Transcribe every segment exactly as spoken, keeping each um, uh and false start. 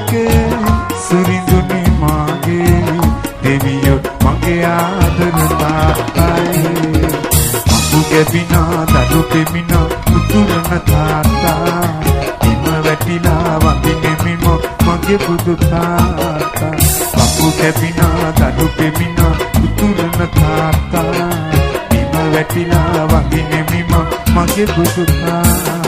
ලෝකේ සුරිඳුනි මාගේ දෙවියෝ මගේ ආදර තාත්තයි මපු ගැබිනා දඩු පෙමිනා උතුරන තාත්තා හිම වැටිලා වඳින්නේ මෙම මගේ බුදු තාත්තා මපු ගැබිනා දඩු පෙමිනා උතුරන තාත්තා හිම වැටිලා වඳින්නේ මෙම මගේ බුදු තාත්තා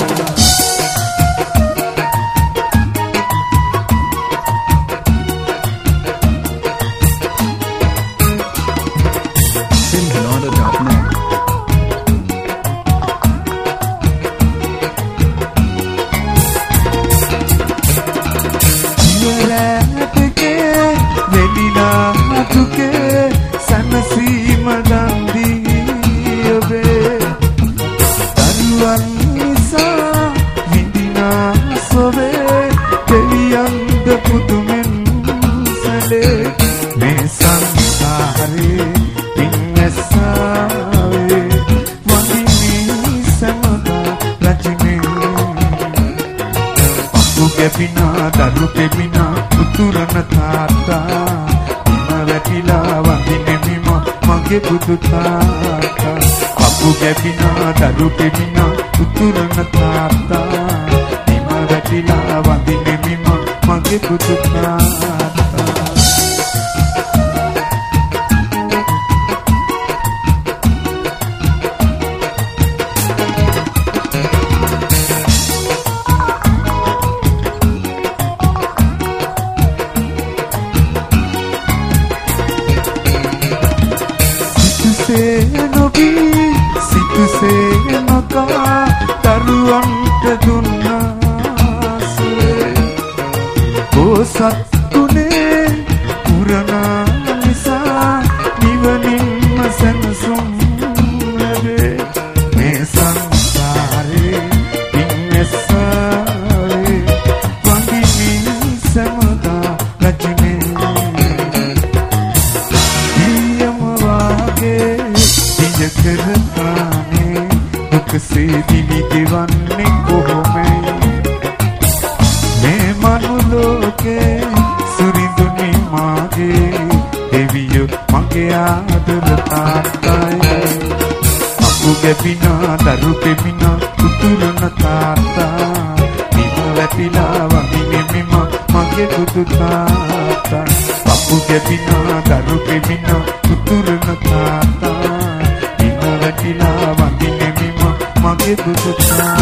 බුදු තාත්තා අපු ගැපිනා දරු පෙමිනා උතුරන තාත්තා හිම වැටිලා වඳින්නේ මෙම මගේ බුදු තාත්තා Papu gebina daru pemina uturna tata Ima vatila vandine mima mage budu